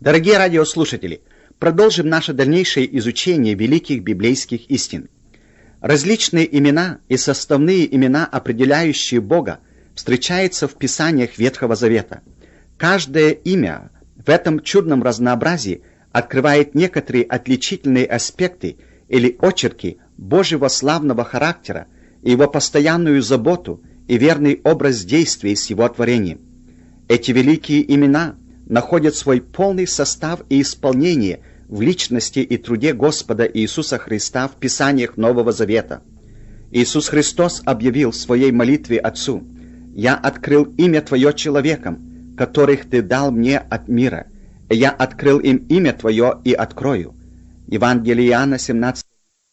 Дорогие радиослушатели, продолжим наше дальнейшее изучение великих библейских истин. Различные имена и составные имена, определяющие Бога, встречаются в Писаниях Ветхого Завета. Каждое имя в этом чудном разнообразии открывает некоторые отличительные аспекты или очерки Божьего славного характера, его постоянную заботу и верный образ действий с его творением. Эти великие имена находят свой полный состав и исполнение в личности и труде Господа Иисуса Христа в Писаниях Нового Завета. Иисус Христос объявил в своей молитве Отцу: «Я открыл имя Твое человекам, которых Ты дал мне от мира. Я открыл им имя Твое и открою». Евангелие Иоанна, 17.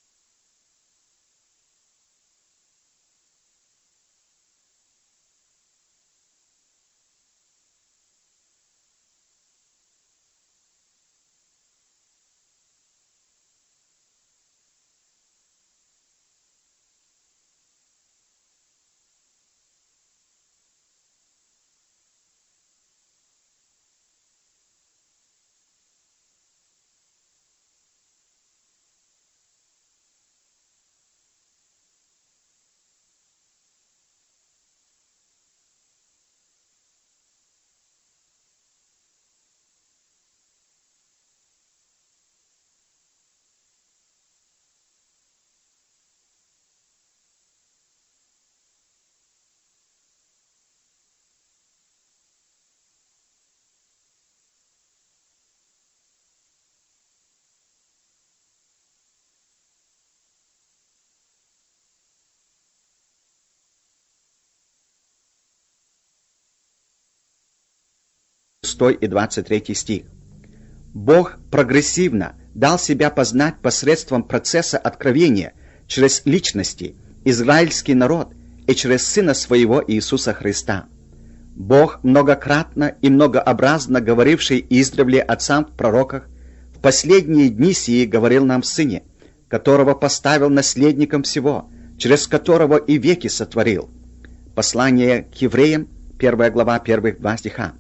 И 23 стих. Бог прогрессивно дал себя познать посредством процесса откровения через личности, израильский народ и через Сына Своего Иисуса Христа. Бог, многократно и многообразно говоривший издревле отцам в пророках, в последние дни сии говорил нам в Сыне, которого поставил наследником всего, через которого и веки сотворил. Послание к евреям, 1 глава, первых 2 стиха.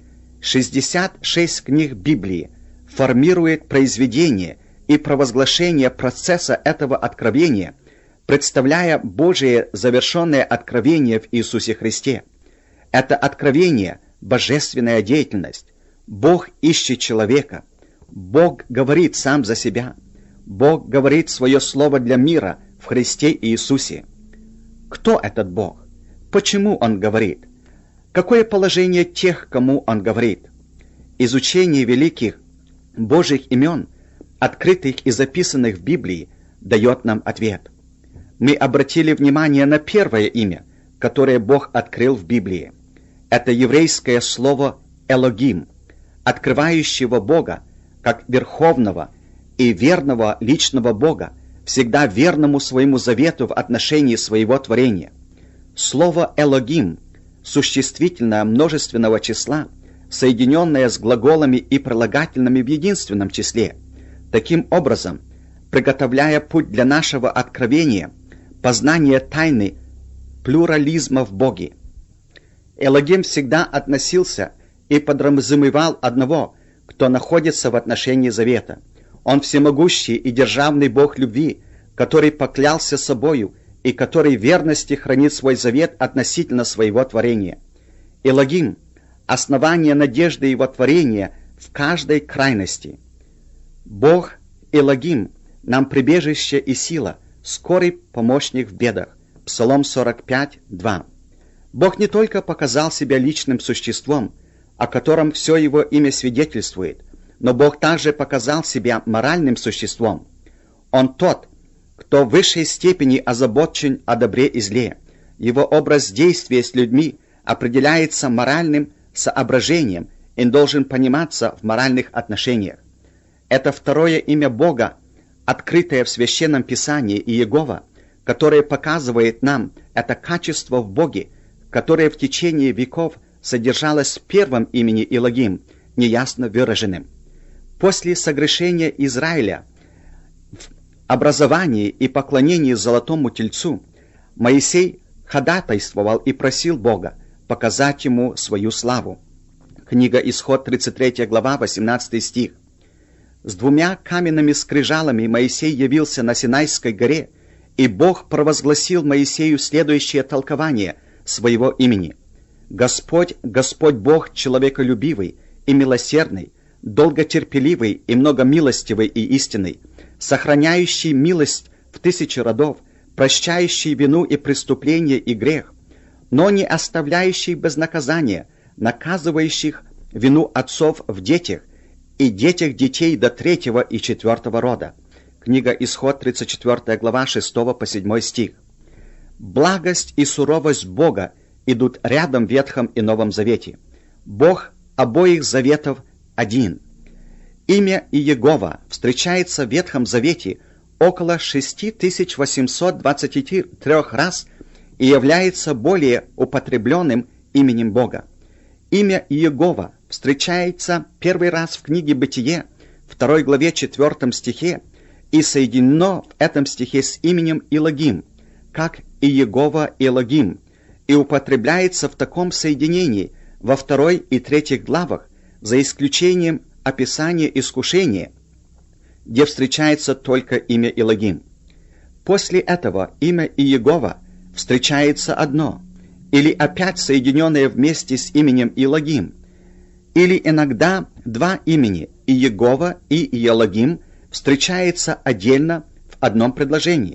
66 книг Библии формирует произведение и провозглашение процесса этого откровения, представляя Божие завершенное откровение в Иисусе Христе. Это откровение – божественная деятельность. Бог ищет человека. Бог говорит сам за себя. Бог говорит свое слово для мира в Христе Иисусе. Кто этот Бог? Почему Он говорит? Какое положение тех, кому Он говорит? Изучение великих Божьих имен, открытых и записанных в Библии, дает нам ответ. Мы обратили внимание на первое имя, которое Бог открыл в Библии. Это еврейское слово «Элогим», открывающего Бога как верховного и верного личного Бога, всегда верному своему завету в отношении своего творения. Слово «Элогим» существительное множественного числа, соединенное с глаголами и прилагательными в единственном числе, таким образом приготовляя путь для нашего откровения, познания тайны плюрализма в Боге. Элогим всегда относился и подразумевал одного, кто находится в отношении завета. Он всемогущий и державный Бог любви, который поклялся собою и который в верности хранит свой завет относительно своего творения. Элогим – основание надежды его творения в каждой крайности. Бог Элогим – нам прибежище и сила, скорый помощник в бедах. Псалом 45, 2. Бог не только показал себя личным существом, о котором все его имя свидетельствует, но Бог также показал себя моральным существом. Он тот, кто в высшей степени озабочен о добре и зле. Его образ действия с людьми определяется моральным соображением и должен пониматься в моральных отношениях. Это второе имя Бога, открытое в Священном Писании Иегова, которое показывает нам это качество в Боге, которое в течение веков содержалось в первом имени Элогим, неясно выраженным. После согрешения Израиля в образовании и поклонении золотому тельцу Моисей ходатайствовал и просил Бога показать ему свою славу. Книга Исход, 33 глава, 18 стих. С 2 каменными скрижалами Моисей явился на Синайской горе, и Бог провозгласил Моисею следующее толкование своего имени. «Господь, Господь Бог человеколюбивый и милосердный, долготерпеливый и многомилостивый и истинный, сохраняющий милость в 1000 родов, прощающий вину и преступление и грех, но не оставляющий без наказания, наказывающих вину отцов в детях и детях детей до 3-го и 4-го рода». Книга Исход, 34 глава, 6 по 7 стих. Благость и суровость Бога идут рядом в Ветхом и Новом Завете. Бог обоих заветов один. Имя Иегова встречается в Ветхом Завете около 6823 раз и является более употребленным именем Бога. Имя Иегова встречается первый раз в книге Бытие, 2 главе 4 стихе, и соединено в этом стихе с именем Илогим, как Иегова Элогим, и употребляется в таком соединении во 2 и 3 главах, за исключением описания искушения, где встречается только имя Элогим. После этого имя Иегова встречается одно, или опять соединенное вместе с именем Элогим, или иногда 2 имени Иегова и Элогим встречается отдельно в одном предложении.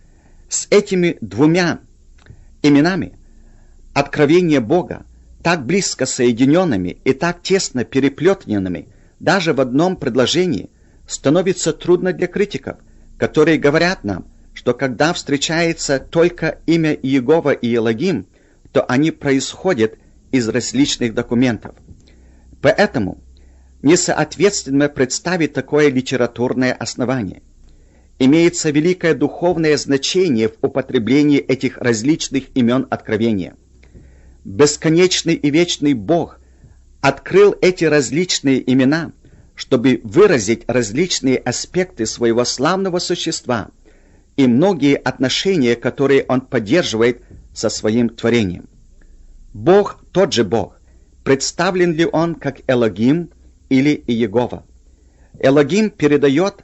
С этими 2 именами откровения Бога, так близко соединенными и так тесно переплетенными даже в одном предложении, становится трудно для критиков, которые говорят нам, что когда встречается только имя Иегова и Элогим, то они происходят из различных документов. Поэтому несоответственно представить такое литературное основание. Имеется великое духовное значение в употреблении этих различных имен откровения. Бесконечный и вечный Бог открыл эти различные имена, чтобы выразить различные аспекты своего славного существа и многие отношения, которые Он поддерживает со своим творением. Бог тот же Бог. Представлен ли Он как Элогим или Иегова? Элогим передает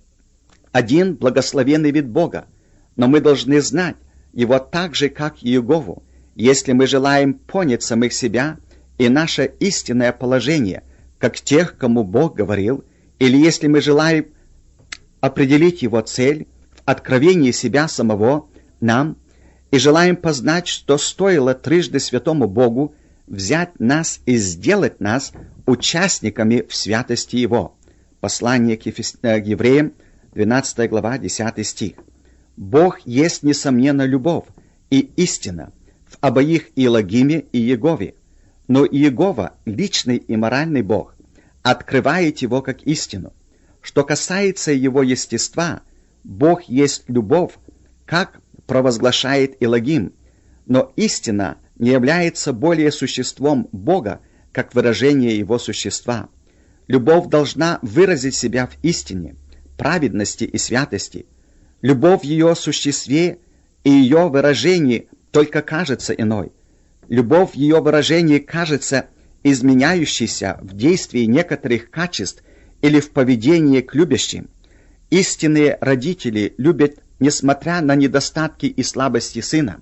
один благословенный вид Бога, но мы должны знать его так же, как Иегову, если мы желаем понять самих себя и наше истинное положение, как тех, кому Бог говорил, или если мы желаем определить его цель в откровении себя самого нам и желаем познать, что стоило трижды святому Богу взять нас и сделать нас участниками в святости Его. Послание к евреям, 12 глава, 10 стих. Бог есть, несомненно, любовь и истина в обоих Элогиме и Иегове, но Иегова, личный и моральный Бог, открывает его как истину. Что касается его естества, Бог есть любовь, как провозглашает Элогим, но истина не является более существом Бога, как выражение его существа. Любовь должна выразить себя в истине, праведности и святости. Любовь в ее существе и ее выражении только кажется иной. Любовь в ее выражении кажется изменяющейся в действии некоторых качеств или в поведении к любящим. Истинные родители любят, несмотря на недостатки и слабости сына.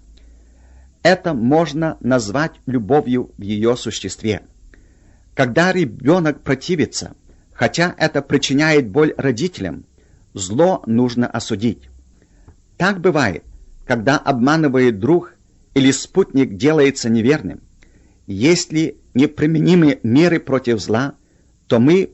Это можно назвать любовью в ее существе. Когда ребенок противится, хотя это причиняет боль родителям, зло нужно осудить. Так бывает, когда обманывает друг или спутник делается неверным. Если неприменимы меры против зла, то мы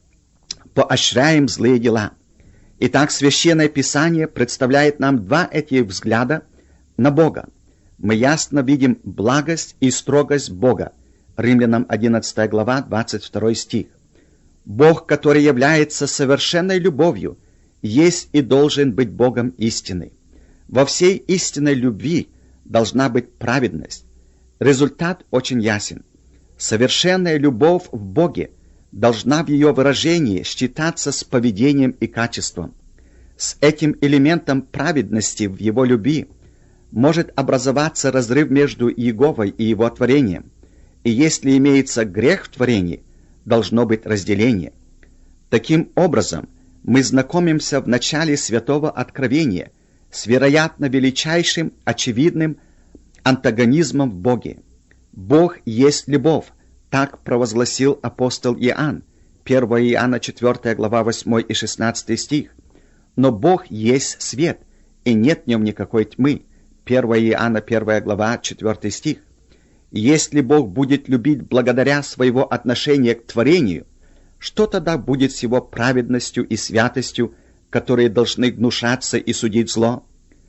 поощряем злые дела. Итак, Священное Писание представляет нам 2 этих взгляда на Бога. Мы ясно видим благость и строгость Бога. Римлянам 11 глава, 22 стих. Бог, который является совершенной любовью, есть и должен быть Богом истины. Во всей истинной любви должна быть праведность. Результат очень ясен. Совершенная любовь в Боге должна в ее выражении считаться с поведением и качеством. С этим элементом праведности в его любви может образоваться разрыв между Иеговой и его творением. И если имеется грех в творении, должно быть разделение. Таким образом, мы знакомимся в начале Святого Откровения с, вероятно, величайшим очевидным антагонизмом в Боге. Бог есть любовь, так провозгласил апостол Иоанн, 1 Иоанна 4 глава 8 и 16 стих. Но Бог есть свет, и нет в нем никакой тьмы, 1 Иоанна 1 глава 4 стих. Если Бог будет любить благодаря своего отношения к творению, что тогда будет с его праведностью и святостью, которые должны гнушаться и судить зло?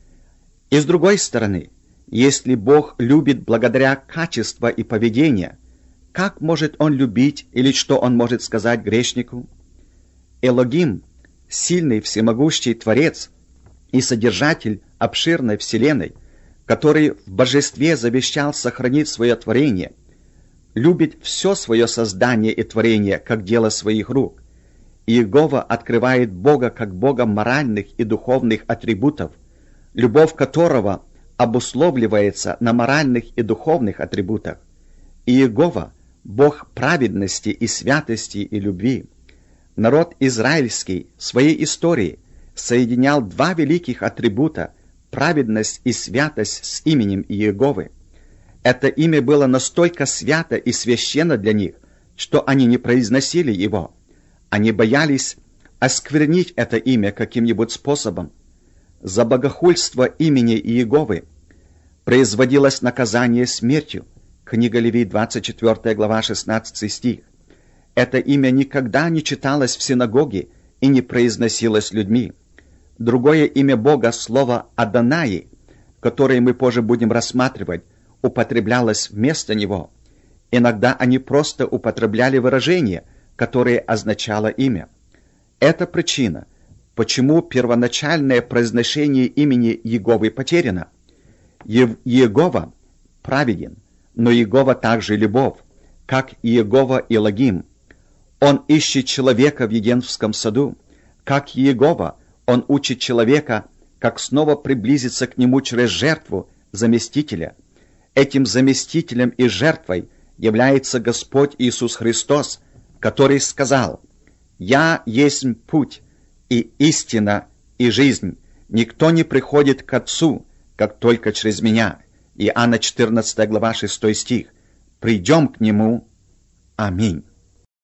И с другой стороны, если Бог любит благодаря качеству и поведению, как может Он любить или что Он может сказать грешнику? Элогим, сильный всемогущий Творец и Содержатель обширной Вселенной, который в божестве завещал сохранить свое творение, любит все свое создание и творение как дело своих рук. Иегова открывает Бога как Бога моральных и духовных атрибутов, любовь которого обусловливается на моральных и духовных атрибутах. Иегова – Бог праведности и святости и любви. Народ израильский в своей истории соединял два великих атрибута – праведность и святость с именем Иеговы. Это имя было настолько свято и священно для них, что они не произносили его. Они боялись осквернить это имя каким-нибудь способом. За богохульство имени Иеговы производилось наказание смертью. Книга Левит, 24 глава, 16 стих. Это имя никогда не читалось в синагоге и не произносилось людьми. Другое имя Бога, слово «Адонаи», которое мы позже будем рассматривать, употреблялось вместо него. Иногда они просто употребляли выражение, которое означало имя. Это причина, почему первоначальное произношение имени Иеговы потеряно. Иегова праведен, но Иегова также любовь, как Иегова Элогим. Он ищет человека в Едемском саду, как Иегова. Он учит человека, как снова приблизиться к нему через жертву заместителя. Этим заместителем и жертвой является Господь Иисус Христос, который сказал: «Я есть путь и истина и жизнь. Никто не приходит к Отцу, как только через Меня». Иоанна 14 глава 6 стих. «Придем к Нему». Аминь.